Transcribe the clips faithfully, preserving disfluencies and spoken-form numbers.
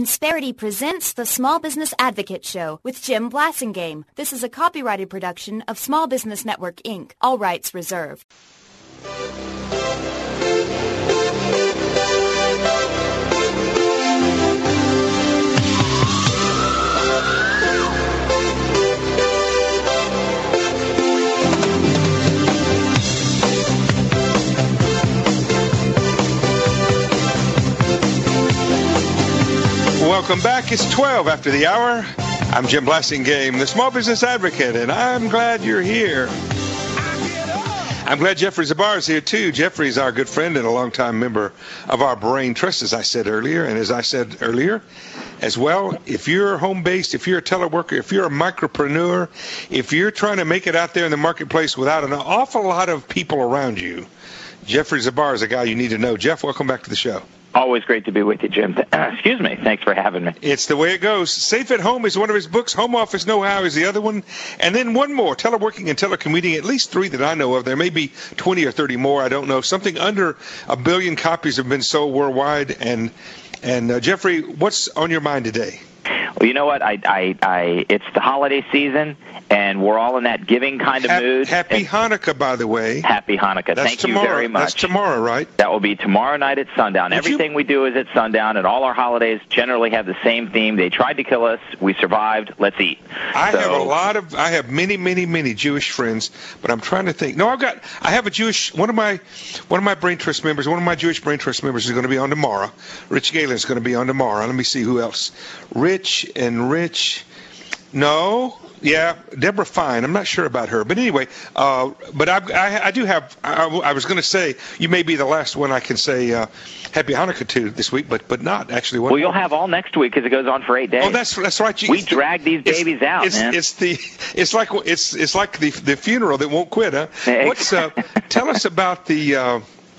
Insperity presents the Small Business Advocate Show with Jim Blasingame. This is a copyrighted production of Small Business Network, Incorporated. All rights reserved. Welcome back. It's twelve after the hour. I'm Jim Blasingame, the Small Business Advocate, and I'm glad you're here. I'm glad Jeffrey Zabar is here, too. Jeffrey's our good friend and a longtime member of our Brain Trust, as I said earlier. And as I said earlier as well, if you're home-based, if you're a teleworker, if you're a micropreneur, if you're trying to make it out there in the marketplace without an awful lot of people around you, Jeffrey Zabar is a guy you need to know. Jeff, welcome back to the show. Always great to be with you, Jim. Excuse me. Thanks for having me. It's the way it goes. Safe at Home is one of his books. Home Office Know-How is the other one. And then one more, Teleworking and Telecommuting, at least three that I know of. There may be twenty or thirty more. I don't know. Something under a billion copies have been sold worldwide. And, and uh, Jeffrey, what's on your mind today? Well, you know what? I, I, I, it's the holiday season, and we're all in that giving kind of Happy, mood. Happy and Hanukkah, by the way. Happy Hanukkah. That's Thank tomorrow. you very much. That's tomorrow, right? That will be tomorrow night at sundown. Would Everything you... we do is at sundown, and all our holidays generally have the same theme. They tried to kill us. We survived. Let's eat. I so, have a lot of, I have many, many, many Jewish friends, but I'm trying to think. No, I've got, I have a Jewish, one of my, one of my Brain Trust members, one of my Jewish Brain Trust members is going to be on tomorrow. Rich Galen is going to be on tomorrow. Let me see who else. Rich and Rich. No, yeah, Deborah Fine. I'm not sure about her, but anyway. Uh, but I, I, I do have. I, I was going to say you may be the last one I can say uh, Happy Hanukkah to this week, but but not actually. One well, you'll more. have all next week because it goes on for eight days. Oh, that's that's right. You, we drag these babies it's, out, it's, man. It's the it's like it's it's like the the funeral that won't quit, huh? What's uh, tell us about the uh,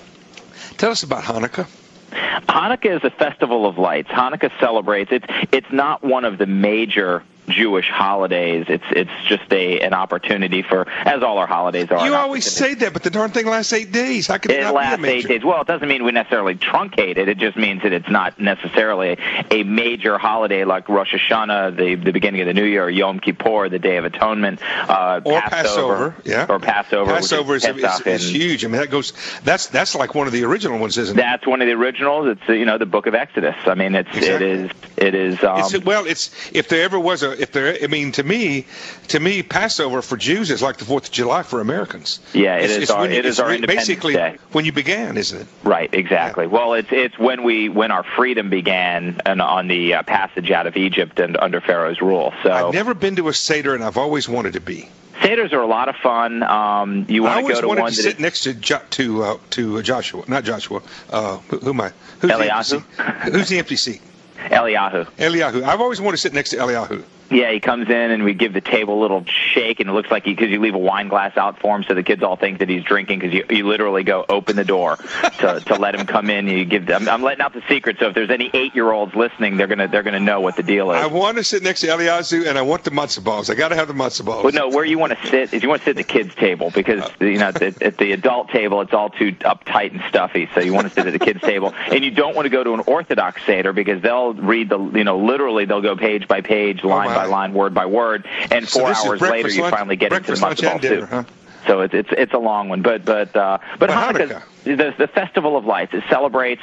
tell us about Hanukkah. Hanukkah is a festival of lights. Hanukkah celebrates. It's it's not one of the major Jewish holidays. It's it's just a an opportunity for, as all our holidays are. You always say that, but the darn thing lasts eight days. How can it, it not lasts be a major? eight days? Well, it doesn't mean we necessarily truncate it. It just means that it's not necessarily a major holiday like Rosh Hashanah, the the beginning of the New Year, or Yom Kippur, the Day of Atonement, uh, or Passover, Passover, yeah, or Passover. Passover which is, is, is, Pesach, is and, huge. I mean, that goes. That's that's like one of the original ones, isn't it? That's one of the originals. It's uh, you know the Book of Exodus. I mean, it's exactly. it is it is. Um, it's, well, it's if there ever was a if there. I mean. To me, to me, Passover for Jews is like the Fourth of July for Americans. Yeah, it it's, is it's our you, it is our Independence basically Day. When you began, isn't it? Right, exactly. Yeah. Well, it's it's when we when our freedom began and on the uh, passage out of Egypt and under Pharaoh's rule. So I've never been to a Seder, and I've always wanted to be. Seders are a lot of fun. Um, you want I to go to wanted one to that sit next to jo- to uh, to Joshua, not Joshua. Uh, who, who am I? Who's Eliyahu? the empty seat? Who's the empty seat? Eliyahu. Eliyahu. I've always wanted to sit next to Eliyahu. Yeah, he comes in and we give the table a little shake, and it looks like because you leave a wine glass out for him, so the kids all think that he's drinking because you, you literally go open the door to to let him come in. You give them, I'm letting out the secret, so if there's any eight-year-olds listening, they're gonna they're gonna know what the deal is. I want to sit next to Eliyahu, and I want the matzo balls. I got to have the matzo balls. Well, no, where you want to sit is you want to sit at the kids' table because you know at, at the adult table it's all too uptight and stuffy. So you want to sit at the kids' table, and you don't want to go to an Orthodox Seder because they'll read the you know literally they'll go page by page, line oh by line, word by word. Word, and four so hours later you lunch, finally get into the matzo ball soup. Huh? So it's it's it's a long one, but but uh, but, but Hanukkah. Hanukkah. The, the Festival of Lights. It celebrates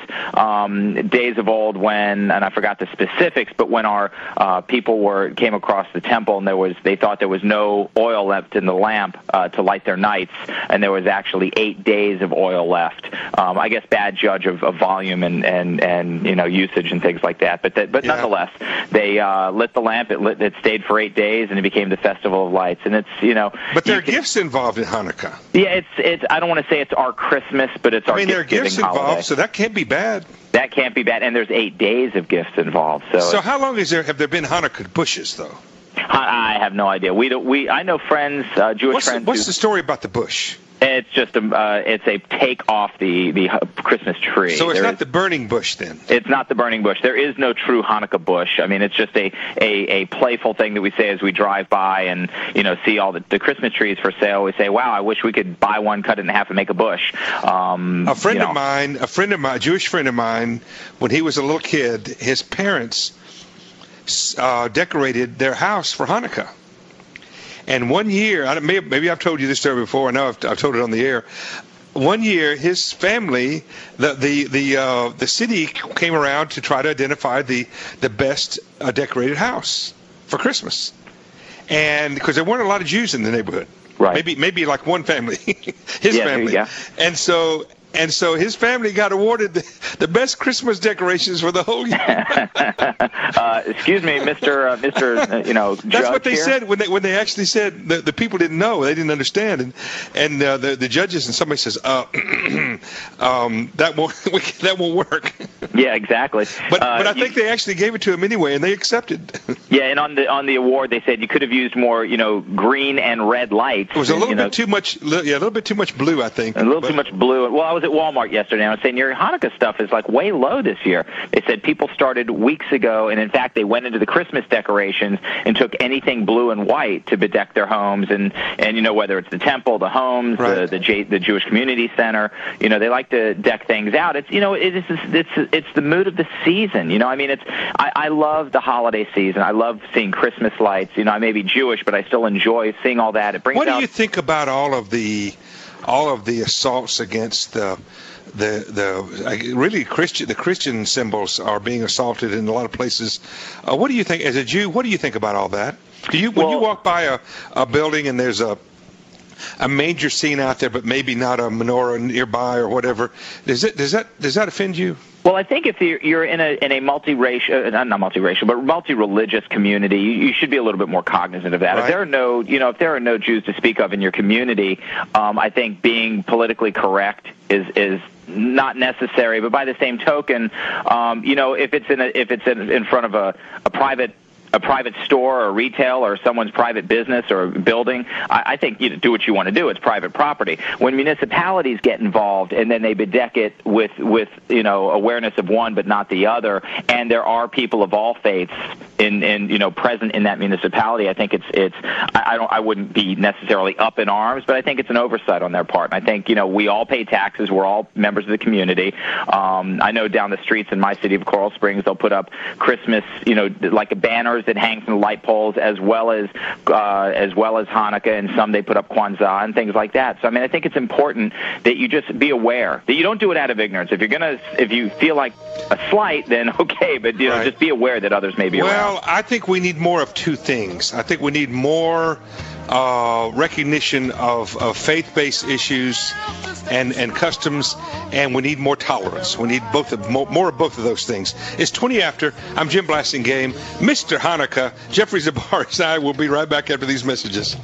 um, days of old when, and I forgot the specifics, but when our uh, people were came across the temple and there was, they thought there was no oil left in the lamp uh, to light their nights, and there was actually eight days of oil left. Um, I guess bad judge of, of volume and, and, and you know usage and things like that. But that, but yeah. nonetheless, they uh, lit the lamp. It lit, it stayed for eight days, and it became the Festival of Lights. And it's you know. But there are can, gifts involved in Hanukkah. Yeah, it's it's. I don't want to say it's our Christmas, but it's our. I mean, there are gifts involved, holiday. So that can't be bad. That can't be bad, and there's eight days of gifts involved. So, so how long is there? Have there been Hanukkah bushes though? I have no idea. We don't. We I know friends, uh, Jewish what's friends. The, what's who, the story about the bush? It's just a uh, it's a take off the the Christmas tree. So it's there not is, the burning bush then. It's not the burning bush. There is no true Hanukkah bush. I mean, it's just a a, a playful thing that we say as we drive by and you know see all the, the Christmas trees for sale. We say, "Wow, I wish we could buy one, cut it in half, and make a bush." Um, a friend you know. of mine, a friend of mine, a Jewish friend of mine, when he was a little kid, his parents uh, decorated their house for Hanukkah. And one year, I don't, maybe, maybe I've told you this story before. I know I've, I've told it on the air. One year, his family, the the the uh, the city came around to try to identify the the best uh, decorated house for Christmas, and because there weren't a lot of Jews in the neighborhood, right? Maybe maybe like one family, his yeah, family, yeah. and so. And so his family got awarded the, the best Christmas decorations for the whole year. uh, excuse me, Mister Uh, Mister Uh, you know, that's Judge what they here? said when they when they actually said the, the people didn't know, they didn't understand, and and uh, the the judges and somebody says, uh, um, that won't that won't work. Yeah, exactly. But uh, but I you, think they actually gave it to him anyway, and they accepted. Yeah, and on the on the award they said you could have used more, you know, green and red lights. It was a little you bit know, too much, yeah, a little bit too much blue, I think. A little but, too much blue. Well, I was at Walmart yesterday, and I was saying your Hanukkah stuff is like way low this year. They said people started weeks ago, and in fact they went into the Christmas decorations and took anything blue and white to bedeck their homes, and and you know whether it's the temple, the homes, right. the the, J, the Jewish Community Center, you know they like to deck things out. It's you know it is it's it's the mood of the season. You know I mean it's I, I love the holiday season. I love seeing Christmas lights. You know I may be Jewish, but I still enjoy seeing all that. It brings what do out, you think about all of the all of the assaults against the the the really Christian the Christian symbols are being assaulted in a lot of places? Uh, what do you think as a Jew? What do you think about all that? Do you when well, you walk by a, a building and there's a a major scene out there, but maybe not a menorah nearby or whatever, does it does that does that offend you? Well, I think if you're, you're in a in a multiracial, not multiracial, but multi-religious community, you, you should be a little bit more cognizant of that. Right. If there are no, you know, if there are no Jews to speak of in your community, um, I think being politically correct is is not necessary. But by the same token, um, you know, if it's in a, if it's in, in front of a, a private. a private store or retail or someone's private business or building, I, I think you know, do what you want to do. It's private property. When municipalities get involved and then they bedeck it with, with you know awareness of one but not the other, and there are people of all faiths in, in you know present in that municipality, I think it's it's I, I don't I wouldn't be necessarily up in arms, but I think it's an oversight on their part. And I think you know we all pay taxes. We're all members of the community. Um, I know down the streets in my city of Coral Springs, they'll put up Christmas, you know, like banners that hang from the light poles, as well as uh, as well as Hanukkah, and some they put up Kwanzaa and things like that. So I mean, I think it's important that you just be aware that you don't do it out of ignorance. If you're gonna, if you feel like a slight, then okay, but you know, right. just be aware that others may be well, around. Well, I think we need more of two things. I think we need more uh, recognition of, of faith-based issues and, and customs, and we need more tolerance. We need both of, more, more of both of those things. It's twenty after. I'm Jim Blasingame. Mister Hanukkah, Jeffrey Zabaris, and I will be right back after these messages.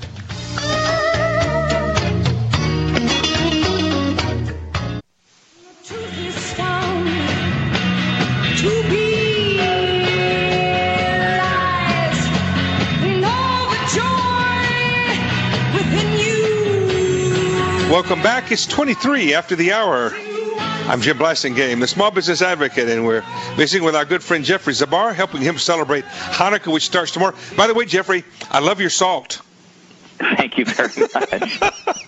Welcome back. It's twenty-three after the hour. I'm Jim Blasingame, the Small Business Advocate, and we're visiting with our good friend Jeffrey Zabar, helping him celebrate Hanukkah, which starts tomorrow. By the way, Jeffrey, I love your salt. Thank you very much.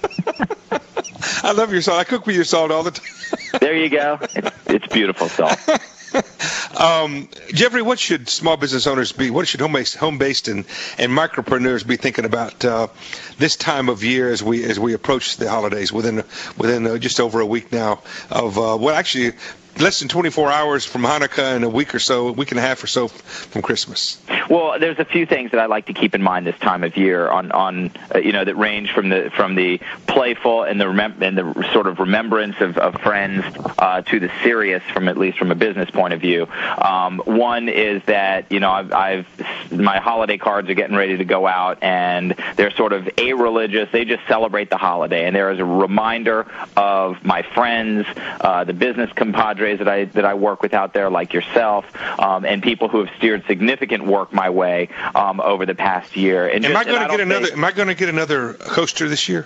I love your salt. I cook with your salt all the time. There you go. It's, it's beautiful salt. Um, Jeffrey, what should small business owners be? What should home-based, home-based and, and micropreneurs be thinking about uh, this time of year as we as we approach the holidays? Within within uh, just over a week now of uh, well, actually less than twenty-four hours from Hanukkah and a week or so, a week and a half or so from Christmas. Well, there's a few things that I like to keep in mind this time of year on, on uh, you know, that range from the from the playful and the remem- and the sort of remembrance of, of friends uh, to the serious, from at least from a business point of view. Um, one is that you know I've, I've my holiday cards are getting ready to go out, and they're sort of a-religious. They just celebrate the holiday, and there is a reminder of my friends, uh, the business compadres that I that I work with out there, like yourself, um, and people who have steered significant work my way um, over the past year. And am just, I going to get another? Think, am I going to get another coaster this year?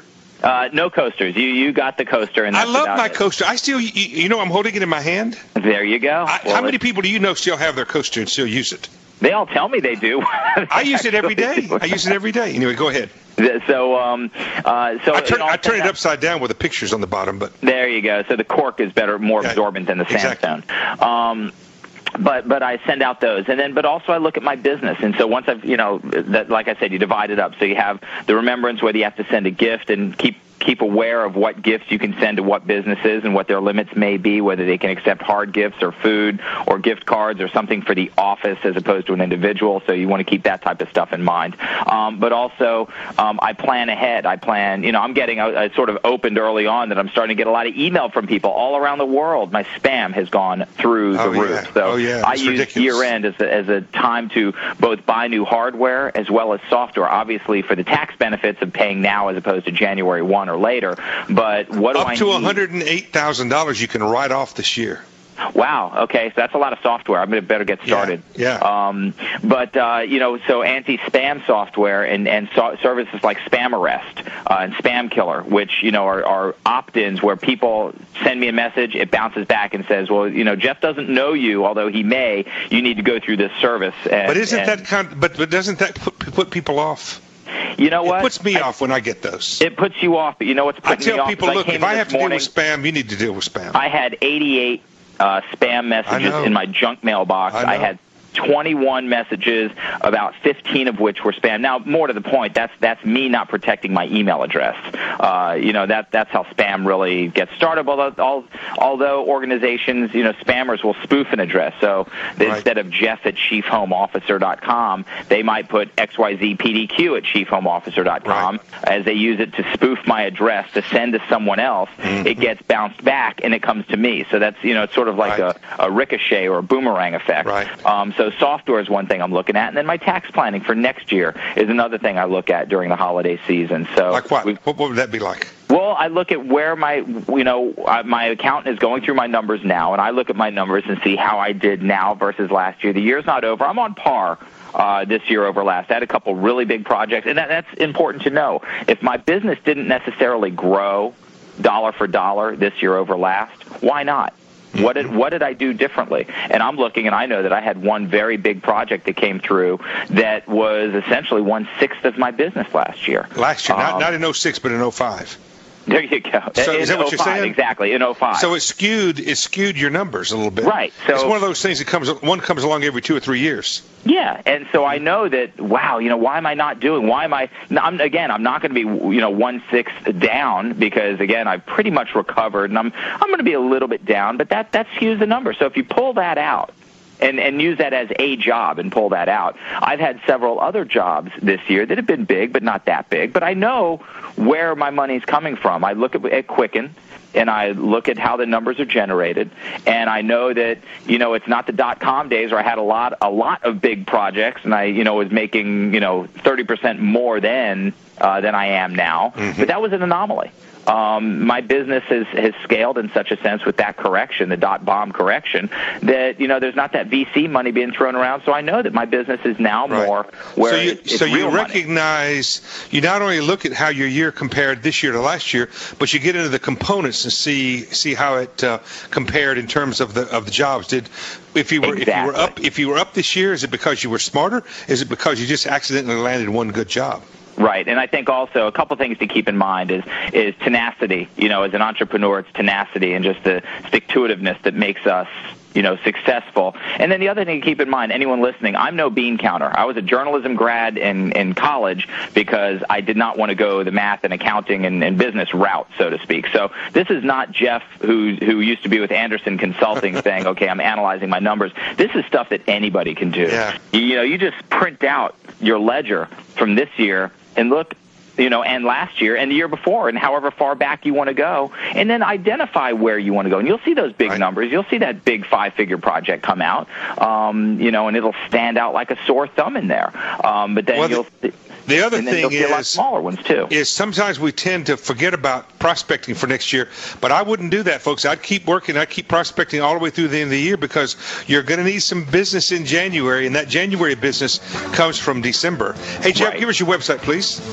Uh, no coasters. You you got the coaster, and that's I love about my it. coaster. I still, you, you know, I'm holding it in my hand. There you go. I, Well, how many it's- people do you know still have their coaster and still use it? They all tell me they do. I use it every Actually day. do. I use it every day. Anyway, go ahead. So, um, uh, so I turn, in all I turn it fairness- upside down with the pictures on the bottom, but There you go. So the cork is better, more Yeah, absorbent than the exactly. sandstone. Um, but but I send out those, and then but also I look at my business, and so once I've you know that like I said, you divide it up. So you have the remembrance, whether you have to send a gift and keep. keep aware of what gifts you can send to what businesses and what their limits may be, whether they can accept hard gifts or food or gift cards or something for the office as opposed to an individual. So you want to keep that type of stuff in mind. Um, but also, um, I plan ahead. I plan, you know, I'm getting, I, I sort of opened early on that I'm starting to get a lot of email from people all around the world. My spam has gone through the Oh, roof. yeah. So Oh, yeah. I It's use ridiculous. year end as a, as a time to both buy new hardware as well as software, obviously for the tax benefits of paying now as opposed to January first or later. But what do up I to need? one hundred eight thousand dollars you can write off this year. Wow. Okay, so that's a lot of software. I'm going to better get started. Yeah. Um, but uh, you know, so anti-spam software and and so- services like Spam Arrest uh, and Spam Killer, which you know are, are opt-ins where people send me a message, it bounces back and says, well, you know, Jeff doesn't know you, although he may. You need to go through this service. And, But isn't and, that kind? But but doesn't that put, put people off? You know what? It puts me I, off when I get those. It puts you off, but you know what's I putting me tell off? people, is look, I came if in I this have to deal morning, with spam, you need to deal with spam. I had eighty-eight uh, spam messages know. in my junk mailbox. I I, know. had twenty-one messages, about fifteen of which were spam. Now, more to the point, that's that's me not protecting my email address. Uh, you know, that that's how spam really gets started. Although, although organizations, you know, spammers will spoof an address. So Right. instead of Jeff at chief home officer dot com, they might put X Y Z P D Q at chief home officer dot com. Right. As they use it to spoof my address to send to someone else. Mm-hmm. It gets bounced back and it comes to me. So that's, you know, it's sort of like Right. a, a ricochet or a boomerang effect. Right. Um, so software is one thing I'm looking at, and then my tax planning for next year is another thing I look at during the holiday season. So Like what? we've- What, what would that be like? well, I look at where my, you know, uh, my accountant is going through my numbers now, and I look at my numbers and see how I did now versus last year. The year's not over. I'm on par uh, this year over last. I had a couple really big projects, and that, that's important to know. If my business didn't necessarily grow dollar for dollar this year over last, why not? What did what did I do differently? And I'm looking, and I know that I had one very big project that came through that was essentially one sixth of my business last year. Last year, not, Um, not in oh six, but in oh five. There you go. So in is that what you're oh five, saying? Exactly, in oh five. So it skewed it skewed your numbers a little bit. Right, so- it's one of those things that comes one comes along every two or three years. Yeah, and so I know that. Wow, you know, why am I not doing? Why am I? I'm, again, I'm not going to be, you know, one sixth down because again, I've pretty much recovered, and I'm I'm going to be a little bit down, but that that skews the number. So if you pull that out. And, and use that as a job and pull that out. I've had several other jobs this year that have been big, but not that big. But I know where my money's coming from. I look at, at Quicken, and I look at how the numbers are generated, and I know that, you know, it's not the dot-com days where I had a lot a lot of big projects, and I, you know, was making, you know, thirty percent more then uh, than I am now. Mm-hmm. But that was an anomaly. Um, my business has, has scaled in such a sense with that correction, the dot bomb correction, that, you know, there's not that V C money being thrown around. So I know that my business is now Right. more where so you, it's, it's so you real money. recognize, you not only look at how your year compared this year to last year, but you get into the components and see see how it uh, compared in terms of the of the jobs. Did if you were Exactly. if you were up if you were up this year, is it because you were smarter? Is it because you just accidentally landed one good job? Right, and I think also a couple things to keep in mind is is tenacity. You know, as an entrepreneur, it's tenacity and just the stick-to-itiveness that makes us, you know, successful. And then the other thing to keep in mind, anyone listening, I'm no bean counter. I was a journalism grad in, in college because I did not want to go the math and accounting and, and business route, so to speak. So this is not Jeff who who used to be with Anderson Consulting saying, okay, I'm analyzing my numbers. This is stuff that anybody can do. Yeah. You, you know, you just print out your ledger from this year and look, you know, and last year and the year before and however far back you want to go, and then identify where you want to go. And you'll see those big right. numbers. You'll see that big five-figure project come out, um, you know, and it'll stand out like a sore thumb in there. Um, but then Well, you'll the, the other and then thing you'll see a lot is smaller ones too. is sometimes we tend to forget about prospecting for next year, but I wouldn't do that, folks. I'd keep working. I'd keep prospecting all the way through the end of the year because you're going to need some business in January, and that January business comes from December. Hey, Jeff, Right. give us your website, please. w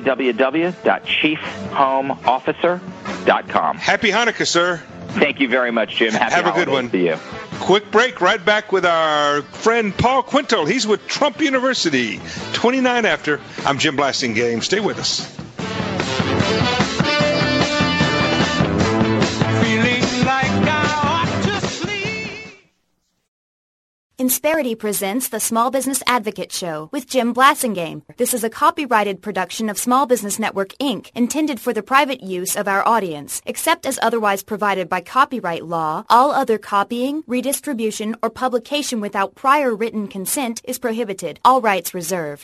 w w dot chief home officer dot com. Happy Hanukkah, sir. Thank you very much, Jim. Happy Have a good holidays one. to you. Quick break, right back with our friend Paul Quintal. He's with Trump University, twenty-nine after. I'm Jim Blasingame. Stay with us. Feeling like I ought to sleep. Insperity presents the Small Business Advocate Show with Jim Blasingame. This is a copyrighted production of Small Business Network, Incorporated, intended for the private use of our audience. Except as otherwise provided by copyright law, all other copying, redistribution, or publication without prior written consent is prohibited. All rights reserved.